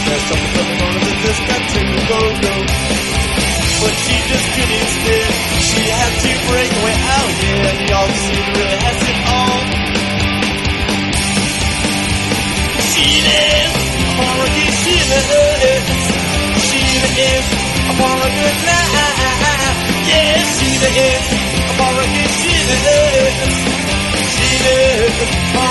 There's something on the disc that to go. But she just couldn't stand. She had to break away out here, and y'all see really has it all. Sheila is a Moroccan, Sheila is a Moroccan night. Yeah, Sheila is a Moroccan, Sheila is a